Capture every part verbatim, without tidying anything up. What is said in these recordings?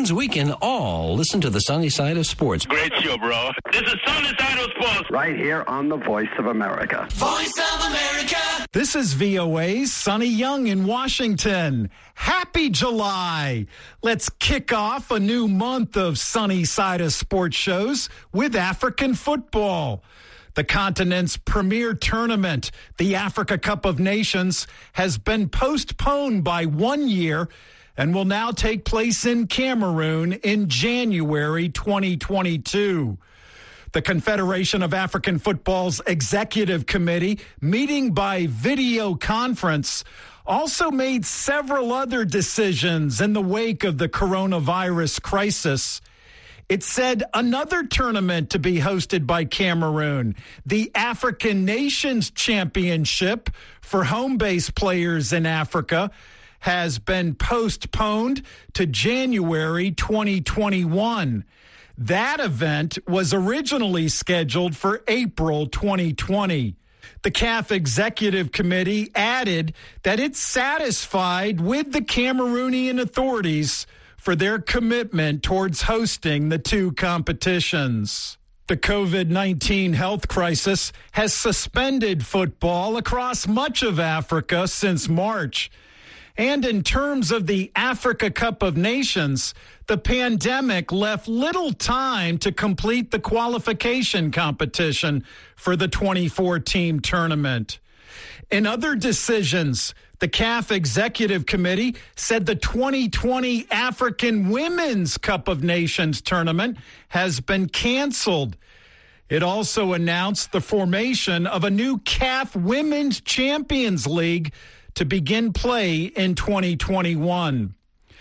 means we can all listen to the sunny side of sports. Great show, bro. This is Sunny Side of Sports. Right here on the Voice of America. Voice of America. This is V O A's Sonny Young in Washington. Happy July. Let's kick off a new month of Sunny Side of Sports shows with African football. The continent's premier tournament, the Africa Cup of Nations, has been postponed by one year and will now take place in Cameroon in January twenty twenty-two. The Confederation of African Football's Executive Committee, meeting by video conference, also made several other decisions in the wake of the coronavirus crisis. It said another tournament to be hosted by Cameroon, the African Nations Championship for home-based players in Africa, has been postponed to January twenty twenty-one. That event was originally scheduled for April twenty twenty. The C A F Executive Committee added that it's satisfied with the Cameroonian authorities for their commitment towards hosting the two competitions. The COVID nineteen health crisis has suspended football across much of Africa since March. And in terms of the Africa Cup of Nations, the pandemic left little time to complete the qualification competition for the twenty-four team tournament. In other decisions, the C A F Executive Committee said the twenty twenty African Women's Cup of Nations tournament has been canceled. It also announced the formation of a new C A F Women's Champions League to begin play in twenty twenty-one.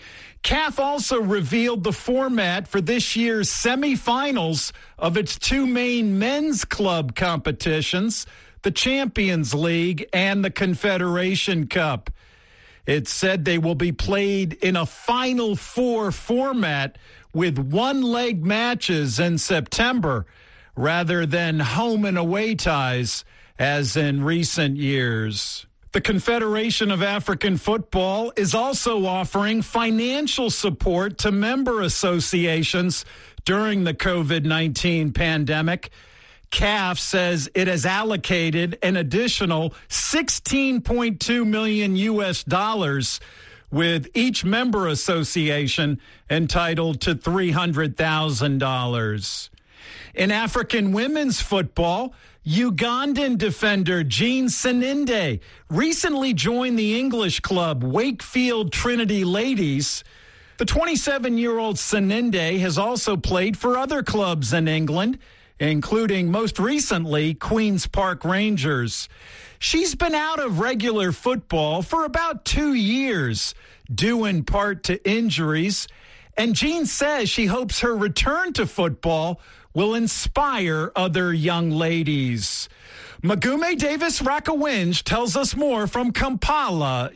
C A F also revealed the format for this year's semifinals of its two main men's club competitions, the Champions League and the Confederation Cup. It said they will be played in a Final Four format with one-leg matches in September rather than home and away ties as in recent years. The Confederation of African Football is also offering financial support to member associations during the COVID nineteen pandemic. C A F says it has allocated an additional sixteen point two million U S dollars, with each member association entitled to three hundred thousand dollars. In African women's football, Ugandan defender Jean Seninde recently joined the English club Wakefield Trinity Ladies. The twenty-seven-year-old Seninde has also played for other clubs in England, including most recently Queen's Park Rangers. She's been out of regular football for about two years, due in part to injuries, and Jean says she hopes her return to football will inspire other young ladies. Magume Davis Rakawinj tells us more from Kampala,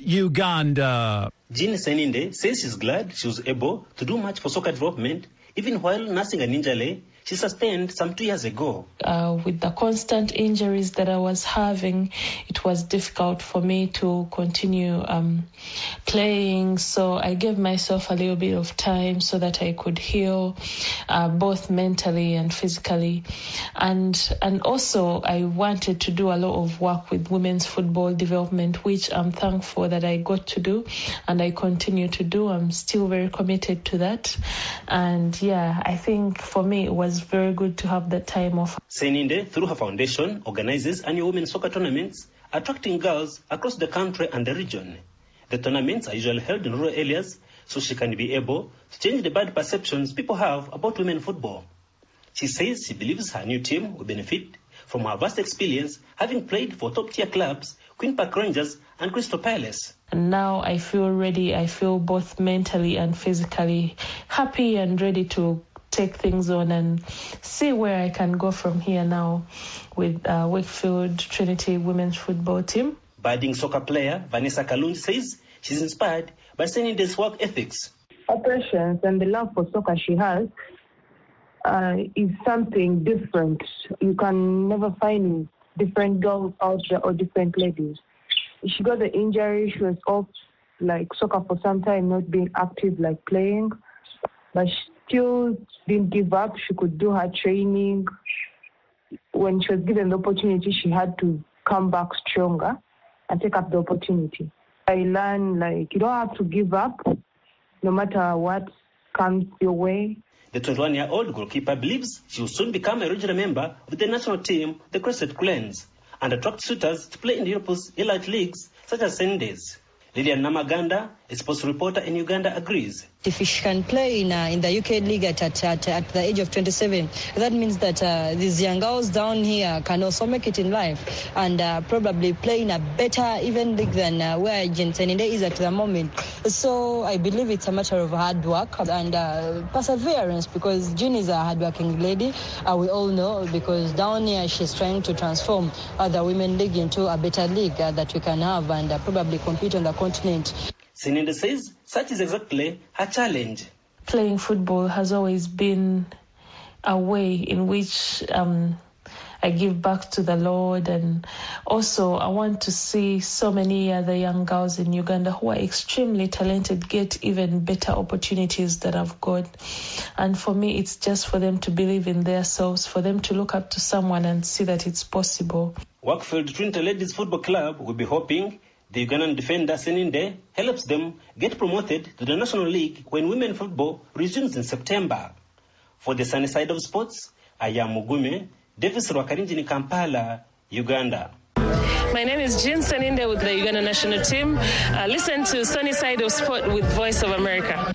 Uganda. Jean Seninde says she's glad she was able to do much for soccer development, even while nursing an injury she sustained some two years ago. Uh, with the constant injuries that I was having, it was difficult for me to continue um, playing. So I gave myself a little bit of time so that I could heal, uh, both mentally and physically. And and also I wanted to do a lot of work with women's football development, which I'm thankful that I got to do and I continue to do. I'm still very committed to that. And yeah, I think for me it was very good to have that time off. Seninde, through her foundation, organizes annual women's soccer tournaments, attracting girls across the country and the region. The tournaments are usually held in rural areas, so she can be able to change the bad perceptions people have about women football. She says she believes her new team will benefit from her vast experience, having played for top-tier clubs, Queen Park Rangers and Crystal Palace. And now I feel ready. I feel both mentally and physically happy and ready to take things on and see where I can go from here now with uh, Wakefield Trinity Women's Football Team. Budding soccer player Vanessa Kalunji says she's inspired by Seninde's work ethics. Her passion and the love for soccer she has uh, is something different. You can never find different girls out there or different ladies. She got the injury. She was off like soccer for some time, not being active like playing. but she still didn't give up. She could do her training. When she was given the opportunity, she had to come back stronger and take up the opportunity. I learned, like, you don't have to give up no matter what comes your way. The twenty-one-year-old goalkeeper believes she will soon become a regular member of the national team, the Crested Clans, and attract suitors to play in Europe's elite leagues such as Sundays. Lilian Namaganda, a sports reporter in Uganda, agrees. If she can play in uh, in the U K league at at, at at the age of twenty-seven, that means that uh, these young girls down here can also make it in life and uh, probably play in a better even league than uh, where Jean Seninde is at the moment. So I believe it's a matter of hard work and uh, perseverance, because Jean is a hardworking lady. Uh, we all know, because down here she's trying to transform uh, the women league into a better league uh, that we can have and uh, probably compete on the continent. Seninde says such is exactly her challenge. Playing football has always been a way in which um, I give back to the Lord, and also I want to see so many other young girls in Uganda who are extremely talented get even better opportunities that I've got. And for me, it's just for them to believe in themselves, for them to look up to someone and see that it's possible. Wakefield Trinity Ladies Football Club will be hoping the Ugandan defender Seninde helps them get promoted to the National League when women football resumes in September. For the sunny side of sports, I am Mugume, Davis Rwakarinji in Kampala, Uganda. My name is Jean Seninde with the Uganda national team. Uh, listen to Sunny Side of Sport with Voice of America.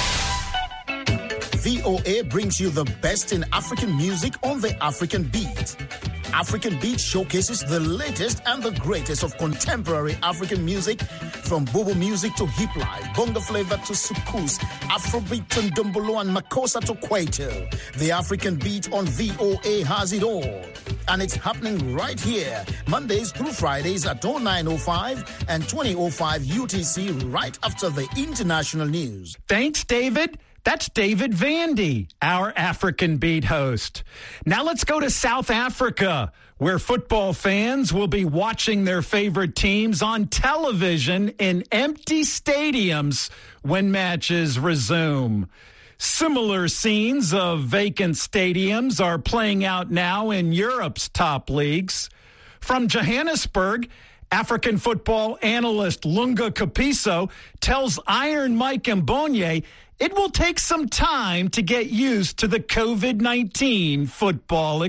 V O A brings you the best in African music on the African Beat. African Beat showcases the latest and the greatest of contemporary African music, from Bobo music to hip life, bongo flavor to soukous, Afrobeat to Ndombolo and Makossa to Kwaito. The African Beat on V O A has it all. And it's happening right here, Mondays through Fridays at oh nine oh five and twenty oh five U T C, right after the international news. Thanks, David. That's David Vandy, our African Beat host. Now let's go to South Africa, where football fans will be watching their favorite teams on television in empty stadiums when matches resume. Similar scenes of vacant stadiums are playing out now in Europe's top leagues. From Johannesburg, African football analyst Lunga Kapiso tells Iron Mike Mbonye it will take some time to get used to the covid nineteen football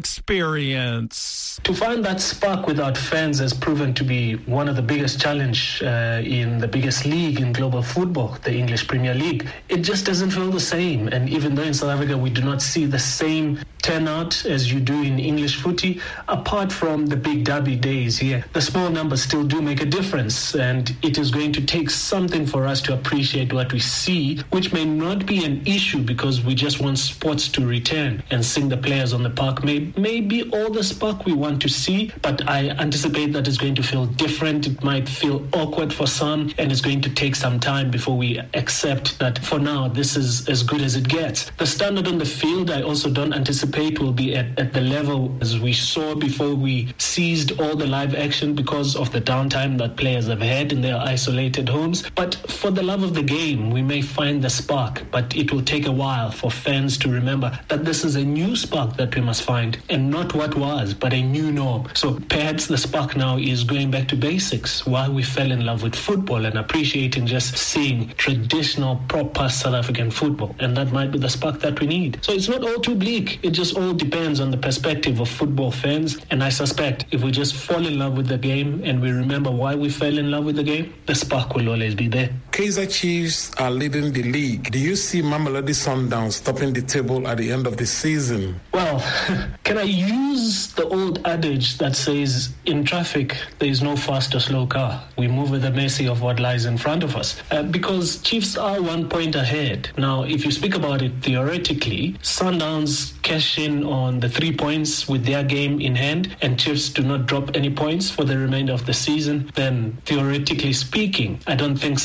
experience. To find that spark without fans has proven to be one of the biggest challenges uh, in the biggest league in global football, the English Premier League. It just doesn't feel the same. And even though in South Africa we do not see the same turnout as you do in English footy, apart from the big derby days here, the small numbers still do make a difference. And it is going to take something for us to appreciate what we see, which may not be an issue because we just want sports to return and seeing the players on the park may, may be all the spark we want to see, but I anticipate that it's going to feel different. It might feel awkward for some, and it's going to take some time before we accept that for now this is as good as it gets. The standard on the field I also don't anticipate will be at, at the level as we saw before we seized all the live action because of the downtime that players have had in their isolated homes. But for the love of the game, we may find the spark, but it will take a while for fans to remember that this is a new spark that we must find, and not what was, but a new norm. So perhaps the spark now is going back to basics, why we fell in love with football and appreciating just seeing traditional, proper South African football. And that might be the spark that we need. So it's not all too bleak. It just all depends on the perspective of football fans. And I suspect if we just fall in love with the game and we remember why we fell in love with the game, the spark will always be there. Kaizer Chiefs are leading the league. Do you see Mamelodi Sundowns topping the table at the end of the season? Well, can I use the old adage that says in traffic there is no fast or slow car? We move with the mercy of what lies in front of us. Uh, because Chiefs are one point ahead. Now, if you speak about it theoretically, Sundowns cash in on the three points with their game in hand and Chiefs do not drop any points for the remainder of the season, then theoretically speaking, I don't think Sundowns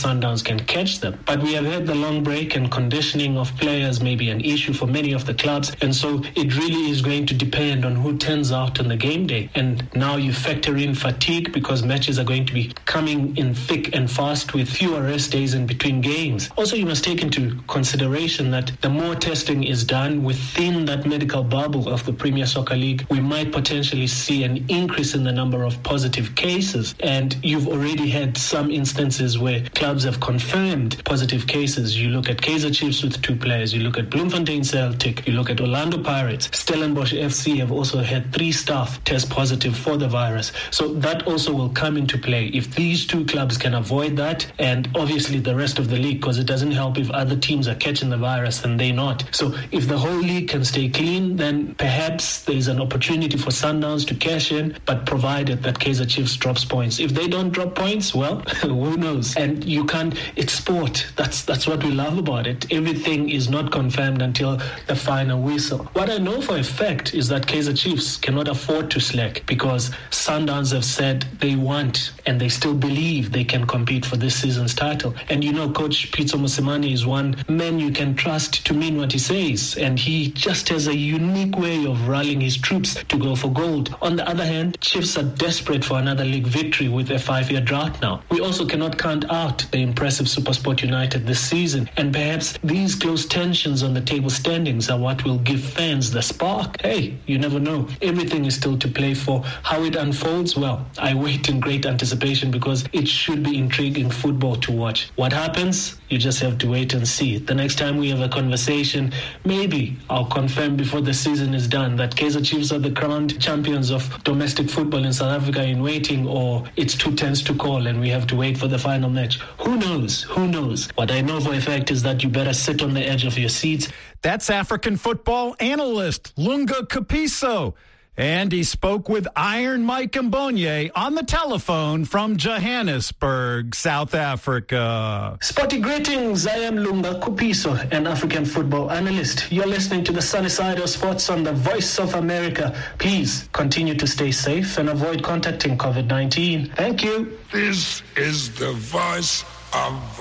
Sundowns can catch them. But we have had the long break, and conditioning of players may be an issue for many of the clubs, and so it really is going to depend on who turns out on the game day. And now you factor in fatigue because matches are going to be coming in thick and fast with fewer rest days in between games. Also, you must take into consideration that the more testing is done within that medical bubble of the Premier Soccer League, we might potentially see an increase in the number of positive cases. And you've already had some instances where clubs have confirmed positive cases. You look at Kaizer Chiefs with two players, you look at Bloemfontein Celtic, you look at Orlando Pirates. Stellenbosch F C have also had three staff test positive for the virus. So that also will come into play. If these two clubs can avoid that, and obviously the rest of the league, because it doesn't help if other teams are catching the virus and they not. So if the whole league can stay clean, then perhaps there is an opportunity for Sundowns to cash in, but provided that Kaizer Chiefs drops points. If they don't drop points, well, who knows? And you can't, it's sport. That's that's what we love about it. Everything is not confirmed until the final whistle. What I know for a fact is that Kaizer Chiefs cannot afford to slack because Sundowns have said they want and they still believe they can compete for this season's title. And you know, Coach Pitso Mosimane is one man you can trust to mean what he says, and he just has a unique way of rallying his troops to go for gold. On the other hand, Chiefs are desperate for another league victory with a five-year drought now. We also cannot count out the impressive SuperSport United this season, and perhaps these close tensions on the table standings are what will give fans the spark. Hey, you never know. Everything is still to play for. How it unfolds, well, I wait in great anticipation because it should be intriguing football to watch. What happens? You just have to wait and see. The next time we have a conversation, maybe I'll confirm before the season is done that Kaizer Chiefs are the crowned champions of domestic football in South Africa in waiting, or it's two tenths to call and we have to wait for the final match. Who knows? Who knows? What I know for a fact is that you better sit on the edge of your seats. That's African football analyst Lunga Kapiso. And he spoke with Iron Mike Mbonye on the telephone from Johannesburg, South Africa. Sporty greetings. I am Lunga Kapiso, an African football analyst. You're listening to the Sunny Side of Sports on the Voice of America. Please continue to stay safe and avoid contacting covid nineteen. Thank you. This is the Voice of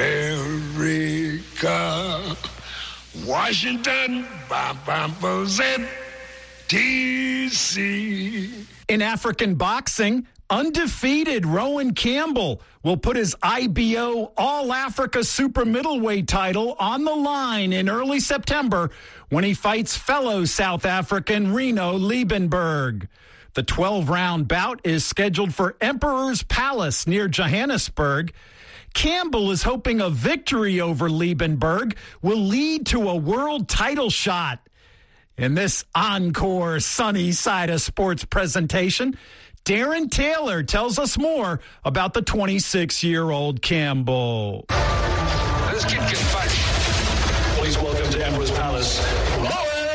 America. Washington, bam, bam, bam, D C. In African boxing, undefeated Rowan Campbell will put his I B O All-Africa Super Middleweight title on the line in early September when he fights fellow South African Reno Liebenberg. The twelve-round bout is scheduled for Emperor's Palace near Johannesburg. Campbell is hoping a victory over Liebenberg will lead to a world title shot. In this encore Sunny Side of Sports presentation, Darren Taylor tells us more about the twenty-six-year-old Campbell. This kid can fight. Please welcome to Emperor's Palace, Rowan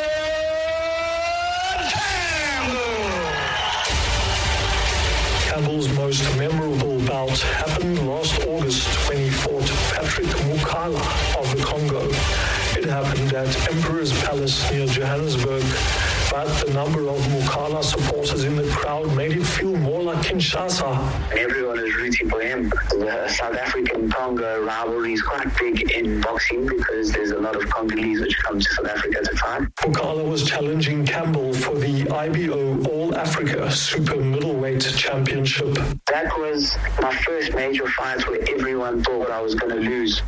Campbell. Campbell's most memorable bout happened last August when he fought Patrick Mukala of the Congo. It happened at Emperor's Palace near Johannesburg, but the number of Mukala supporters in the crowd made it feel more like Kinshasa. Everyone is rooting for him. The South African-Congo rivalry is quite big in boxing because there's a lot of Congolese which come to South Africa to fight. Mukala was challenging Campbell for the I B O All-Africa Super Middleweight Championship. That was my first major fight where everyone thought I was going to lose.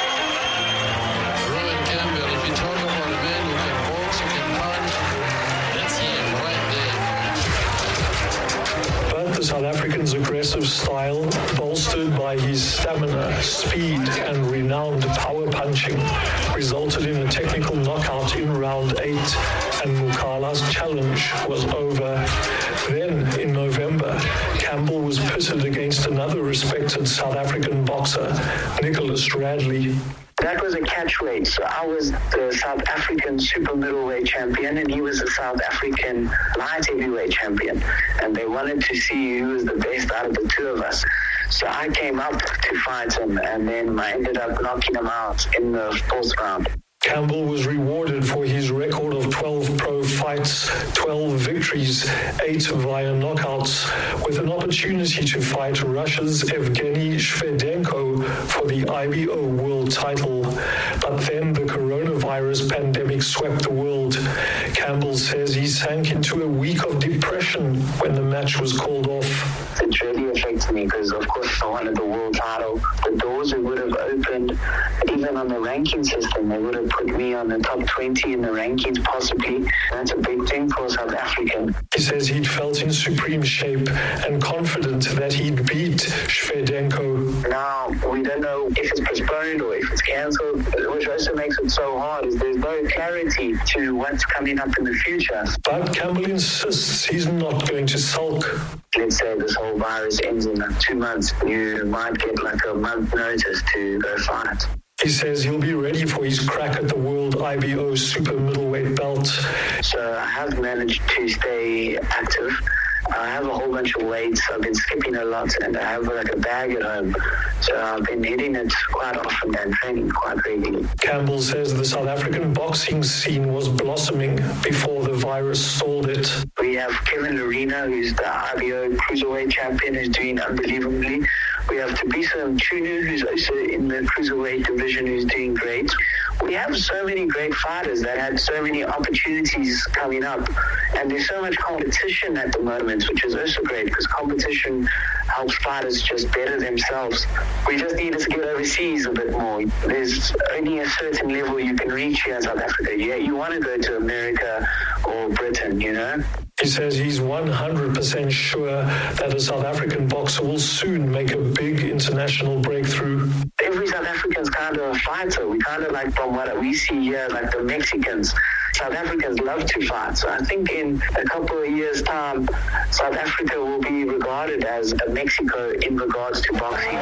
The South African's aggressive style, bolstered by his stamina, speed, and renowned power punching, resulted in a technical knockout in round eight, and Mukala's challenge was over. Then, in November, Campbell was pitted against another respected South African boxer, Nicholas Radley. That was a catchweight. So I was the South African super middleweight champion and he was the South African light heavyweight champion. And they wanted to see who was the best out of the two of us. So I came up to fight him and then I ended up knocking him out in the fourth round. Campbell was rewarded for his record of twelve pro fights, twelve victories, eight via knockouts, with an opportunity to fight Russia's Evgeny Shvedenko for the I B O world title. But then the coronavirus pandemic swept the world. Campbell says he sank into a week of depression when the match was called off. It really affected me because, of course, I wanted the world title. The doors it would have opened, even on the ranking system, they would have put me on the top twenty in the rankings, possibly. That's a big thing for South Africa. He says he'd felt in supreme shape and confident that he'd beat Shvedenko. Now, we don't know if it's postponed or if it's cancelled, which also makes it so hard, is there's no clarity to what's coming up in the future. But Campbell insists he's not going to sulk. Let's say this whole virus ends in like two months. You might get like a month notice to go fight. He says he'll be ready for his crack at the world I B O super middleweight belt. So I have managed to stay active. I have a whole bunch of weights. I've been skipping a lot, and I have like a bag at home. So I've been hitting it quite often and training quite regularly. Campbell says the South African boxing scene was blossoming before the virus stalled it. We have Kevin Lerena, who's the I B O cruiserweight champion, who's doing unbelievably. We have Tabisa Mchunu, who's also in the cruiserweight division, who's doing great. We have so many great fighters that had so many opportunities coming up, and there's so much competition at the moment, which is also great because competition helps fighters just better themselves. We just needed to get overseas a bit more. There's only a certain level you can reach here in South Africa. Yeah, you want to go to America or Britain, you know? He says he's one hundred percent sure that a South African boxer will soon make a big international breakthrough. Every South African's kind of a fighter. We kind of like, from what we see here, like the Mexicans. South Africans love to fight. So I think in a couple of years' time, South Africa will be regarded as a Mexico in regards to boxing.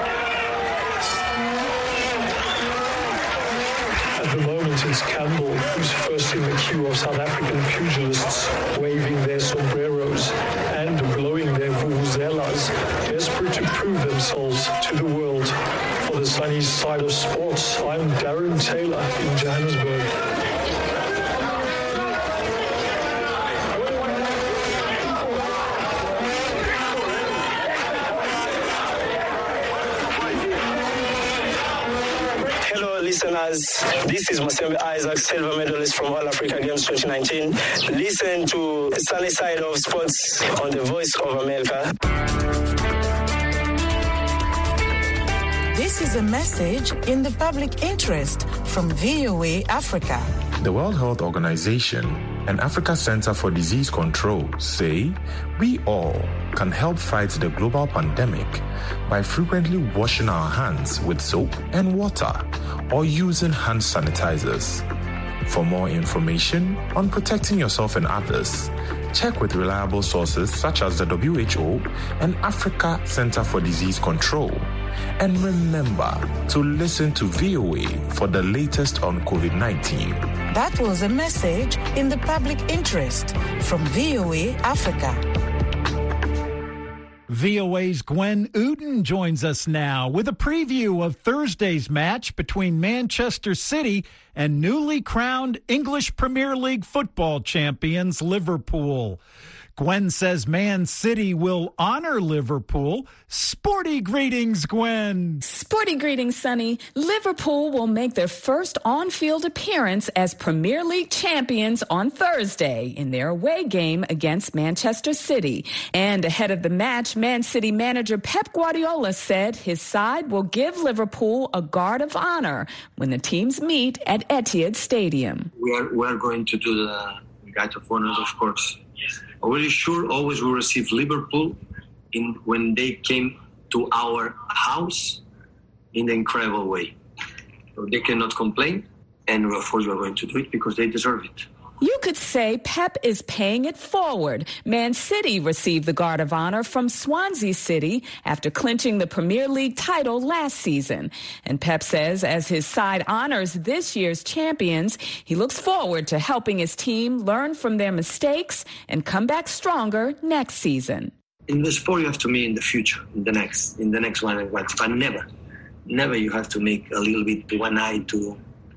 At the moment, it's Campbell who's first in the queue of South African pugilists, waving their sombreros and blowing their vuvuzelas, desperate to prove themselves to the world. For the sunny side of sports, I'm Darren Taylor in Johannesburg. Listeners, this is Masembe Isaac, silver medalist from All Africa Games twenty nineteen. Listen to Sunny Side of Sports on the Voice of America. This is a message in the public interest from V O A Africa. The World Health Organization and Africa Center for Disease Control say we all can help fight the global pandemic by frequently washing our hands with soap and water or using hand sanitizers. For more information on protecting yourself and others, check with reliable sources such as the W H O and Africa Center for Disease Control. And remember to listen to V O A for the latest on COVID nineteen. That was a message in the public interest from V O A Africa. V O A's Gwen Uden joins us now with a preview of Thursday's match between Manchester City and newly crowned English Premier League football champions Liverpool. Gwen says Man City will honor Liverpool. Sporty greetings, Gwen. Sporty greetings, Sonny. Liverpool will make their first on-field appearance as Premier League champions on Thursday in their away game against Manchester City. And ahead of the match, Man City manager Pep Guardiola said his side will give Liverpool a guard of honor when the teams meet at Etihad Stadium. We are, we are going to do the guard of honor, of course. I'm really sure always we receive Liverpool in when they came to our house in an incredible way. So they cannot complain, and of course we are going to do it because they deserve it. You could say Pep is paying it forward. Man City received the Guard of Honor from Swansea City after clinching the Premier League title last season. And Pep says as his side honors this year's champions, he looks forward to helping his team learn from their mistakes and come back stronger next season. In the sport, you have to meet in the future, in the next, in the next one, but never, never you have to make a little bit one eye to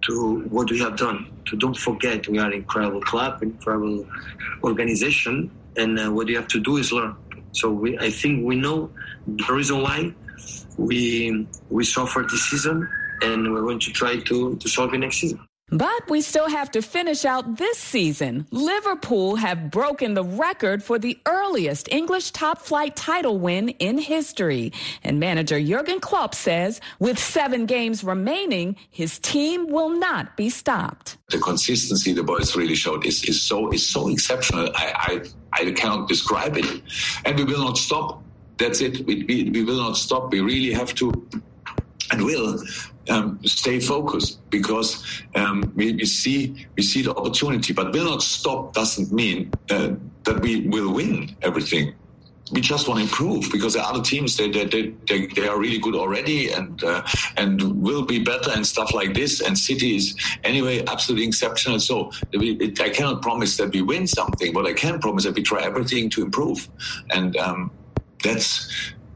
to what we have done. To don't forget, we are an incredible club, incredible organization, and uh, what you have to do is learn. So we, I think we know the reason why we we suffered this season, and we're going to try to, to solve it next season. But we still have to finish out this season. Liverpool have broken the record for the earliest English top-flight title win in history. And manager Jurgen Klopp says with seven games remaining, his team will not be stopped. The consistency the boys really showed is, is so is so exceptional. I, I, I cannot describe it. And we will not stop. That's it. We, we, we will not stop. We really have to and will um, stay focused because um, we, we see we see the opportunity, but will not stop doesn't mean uh, that we will win everything. We just want to improve because the other teams they they they, they are really good already and uh, and will be better and stuff like this. And City is anyway absolutely exceptional. So we, it, I cannot promise that we win something, but I can promise that we try everything to improve, and um, that's.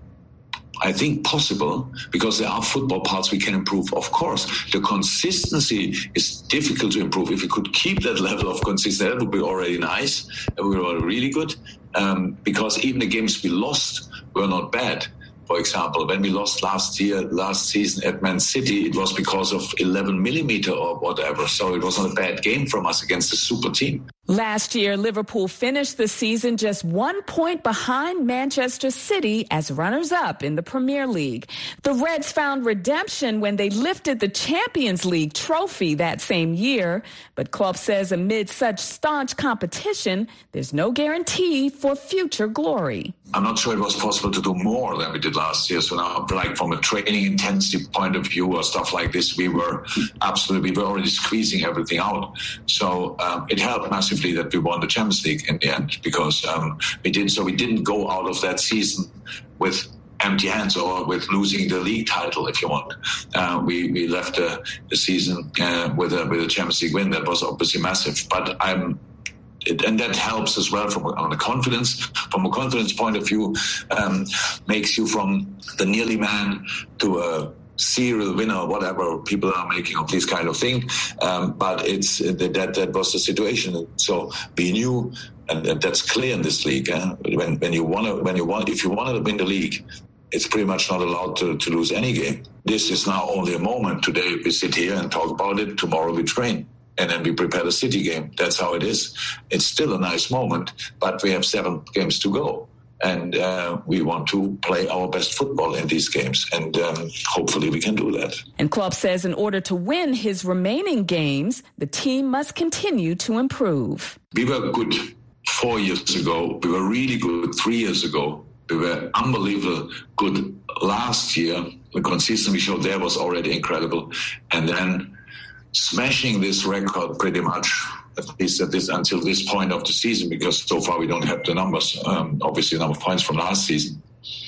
I think possible because there are football parts we can improve. Of course, the consistency is difficult to improve. If we could keep that level of consistency, that would be already nice. And we were really good um, because even the games we lost were not bad. For example, when we lost last year, last season at Man City, it was because of eleven millimeter or whatever. So it was not a bad game from us against a super team. Last year, Liverpool finished the season just one point behind Manchester City as runners-up in the Premier League. The Reds found redemption when they lifted the Champions League trophy that same year. But Klopp says amid such staunch competition, there's no guarantee for future glory. I'm not sure it was possible to do more than we did last year. So now, like from a training intensity point of view or stuff like this, we were absolutely, we were already squeezing everything out. So um, it helped massively that we won the Champions League in the end because um, we did. So we didn't go out of that season with empty hands or with losing the league title, if you want. Uh, we we left the, the season uh, with a with a Champions League win. That was obviously massive. But I'm. It, and that helps as well from on the confidence, from a confidence point of view, um, makes you from the nearly man to a serial winner, whatever people are making of this kind of thing. Um, but it's that that was the situation. So we knew, and, and that's clear in this league. Eh? When when you want to, when you want, if you want to win the league, it's pretty much not allowed to, to lose any game. This is now only a moment. Today we sit here and talk about it. Tomorrow we train. And then we prepare the City game. That's how it is. It's still a nice moment, but we have seven games to go. And uh, we want to play our best football in these games. And um, hopefully we can do that. And Klopp says in order to win his remaining games, the team must continue to improve. We were good four years ago. We were really good three years ago. We were unbelievable good last year. The consistency we showed there was already incredible. And then smashing this record pretty much, at least at this until this point of the season, because so far we don't have the numbers, um, obviously the number of points from last season,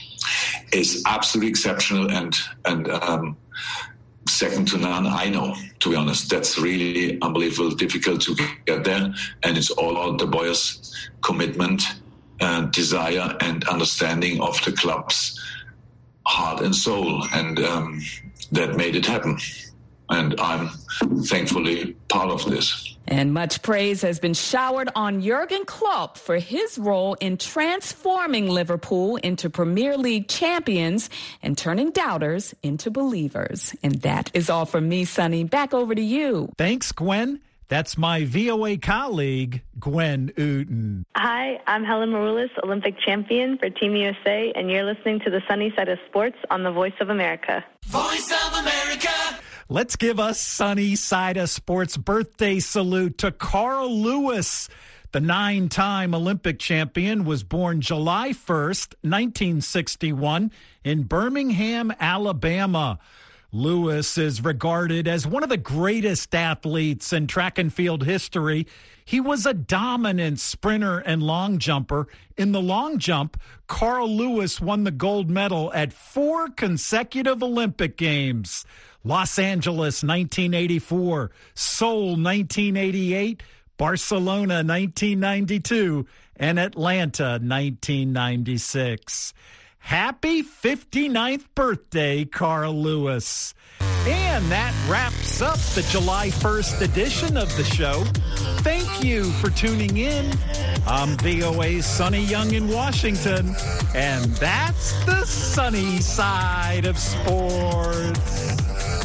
is absolutely exceptional and and um, second to none. I know, to be honest, that's really unbelievable, difficult to get there, and it's all about the boys' commitment, and desire, and understanding of the club's heart and soul, and um, that made it happen. And I'm thankfully part of this. And much praise has been showered on Jurgen Klopp for his role in transforming Liverpool into Premier League champions and turning doubters into believers. And that is all from me, Sonny. Back over to you. Thanks, Gwen. That's my V O A colleague, Gwen Uten. Hi, I'm Helen Maroulis, Olympic champion for Team U S A, and you're listening to the Sunny Side of Sports on the Voice of America. Voice of America. Let's give a Sunny Side of Sports birthday salute to Carl Lewis. The nine-time Olympic champion was born July first, nineteen sixty-one, in Birmingham, Alabama. Lewis is regarded as one of the greatest athletes in track and field history. He was a dominant sprinter and long jumper. In the long jump, Carl Lewis won the gold medal at four consecutive Olympic Games. Los Angeles, nineteen eighty-four, Seoul, nineteen eighty-eight, Barcelona, nineteen ninety-two, and Atlanta, nineteen ninety-six. Happy fifty-ninth birthday, Carl Lewis. And that wraps up the July first edition of the show. Thank you for tuning in. I'm V O A's Sonny Young in Washington, and that's the sunny side of sports.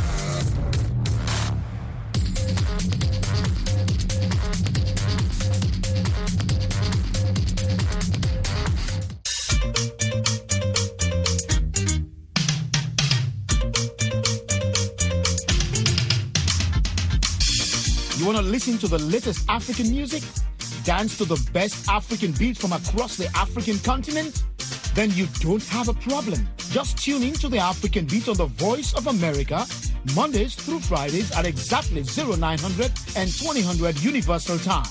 You want to listen to the latest African music? Dance to the best African beats from across the African continent? Then you don't have a problem. Just tune in to the African Beats on the Voice of America, Mondays through Fridays at exactly oh nine hundred and twenty hundred Universal Time.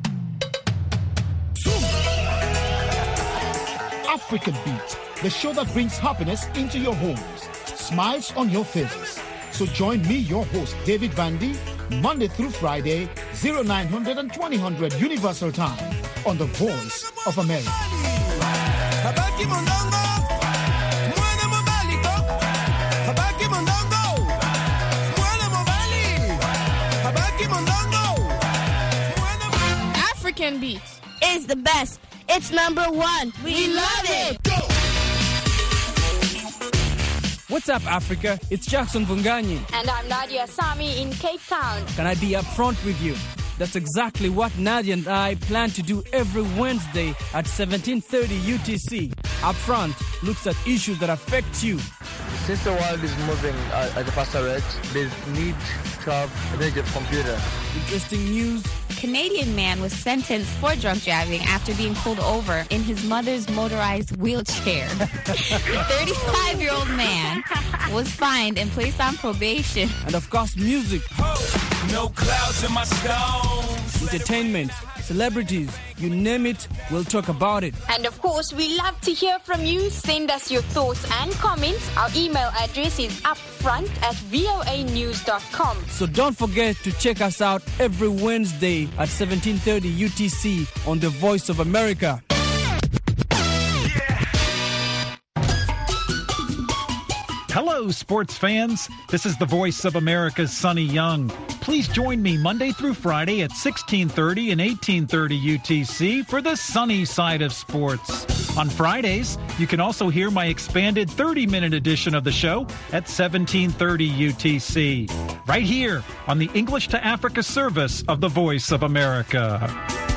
African Beats, the show that brings happiness into your homes, smiles on your faces. So join me, your host, David Vandy, Monday through Friday, oh nine hundred and twenty hundred Universal Time on the Voice of America. African Beats is the best. It's number one. We, we love it. Go! What's up, Africa? It's Jackson Bunganyi. And I'm Nadia Sami in Cape Town. Can I be upfront with you? That's exactly what Nadia and I plan to do every Wednesday at seventeen thirty U T C. Upfront looks at issues that affect you. Since the world is moving uh, at a faster rate, there's need to have a major computer. Interesting news. Canadian man was sentenced for drunk driving after being pulled over in his mother's motorized wheelchair. The thirty-five-year-old man was fined and placed on probation. And of course, music. Oh, no clouds in my stones. Entertainment, celebrities, you name it, we'll talk about it. And of course, we love to hear from you. Send us your thoughts and comments. Our email address is upfront at voa news dot com. So don't forget to check us out every Wednesday at seventeen thirty U T C on The Voice of America. Hello, sports fans. This is the Voice of America's Sonny Young. Please join me Monday through Friday at sixteen thirty and eighteen thirty U T C for the sunny side of sports. On Fridays, you can also hear my expanded thirty-minute edition of the show at seventeen thirty U T C, right here on the English to Africa service of the Voice of America.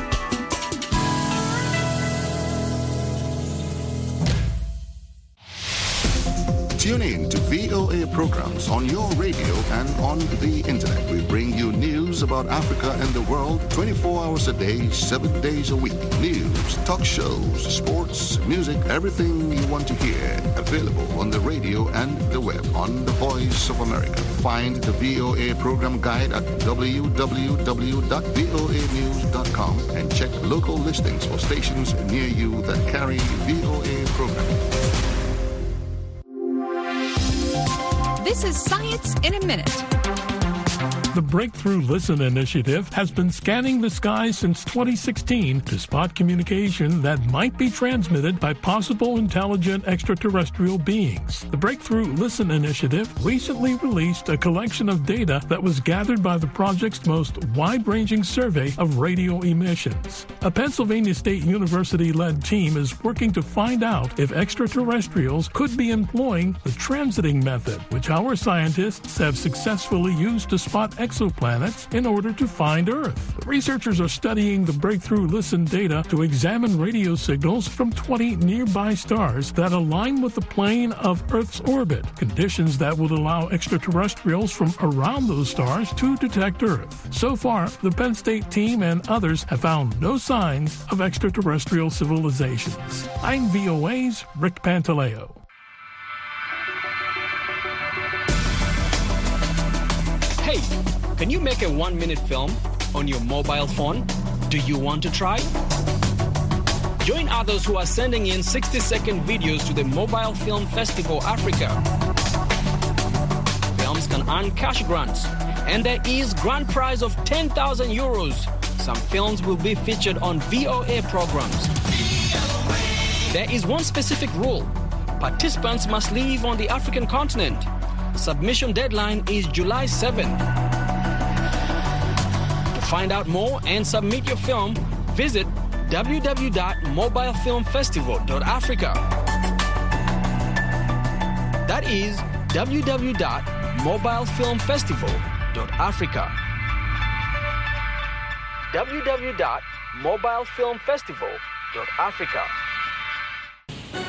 Tune in to V O A programs on your radio and on the internet. We bring you news about Africa and the world twenty-four hours a day, seven days a week. News, talk shows, sports, music, everything you want to hear. Available on the radio and the web on The Voice of America. Find the V O A program guide at w w w dot voa news dot com and check local listings for stations near you that carry V O A programming. This is Science in a Minute. The Breakthrough Listen initiative has been scanning the skies since twenty sixteen to spot communication that might be transmitted by possible intelligent extraterrestrial beings. The Breakthrough Listen initiative recently released a collection of data that was gathered by the project's most wide-ranging survey of radio emissions. A Pennsylvania State University-led team is working to find out if extraterrestrials could be employing the transiting method, which our scientists have successfully used to spot exoplanets in order to find Earth. The researchers are studying the Breakthrough Listen data to examine radio signals from twenty nearby stars that align with the plane of Earth's orbit, conditions that would allow extraterrestrials from around those stars to detect Earth. So far, the Penn State team and others have found no signs of extraterrestrial civilizations. I'm V O A's Rick Pantaleo. Hey, can you make a one-minute film on your mobile phone? Do you want to try? Join others who are sending in sixty-second videos to the Mobile Film Festival Africa. Films can earn cash grants, and there is grand prize of ten thousand euros. Some films will be featured on V O A programs. There is one specific rule. Participants must live on the African continent. Submission deadline is July seventh. To find out more and submit your film, visit w w w dot mobile film festival dot africa. That is w w w dot mobile film festival dot africa. w w w dot mobile film festival dot africa.